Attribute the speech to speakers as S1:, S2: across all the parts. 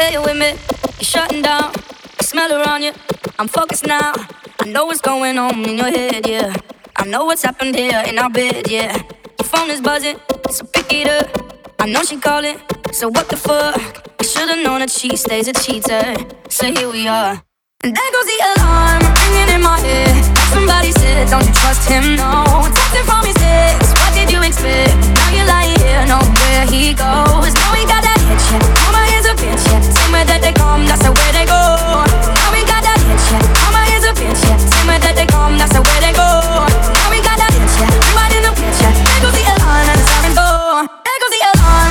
S1: Yeah, you're with me. You're shutting down. I smell around you. I'm focused now. I know what's going on in your head, yeah. I know what's happened here in our bed, yeah. Your phone is buzzing, so pick it up. I know she calling, so what the fuck? I should've known that she stays a cheater. So here we are. And there goes the alarm, ringing in my head. Somebody said, don't you trust him, no. Texting from his ex, what did you expect? Now you're lying here, know where he goes. Now we got that head check, all my hands up in check. Same way that they come, that's the way they go. Now we got that head check, all my hands up in check. Same way that they come, that's the way they go. Now we got that head check, right in the picture. There goes the alarm, and the siren go. There goes the alarm,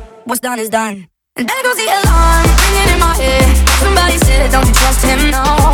S1: done is done. And there goes the alarm, ringing in my head. Somebody said, don't you trust him, no.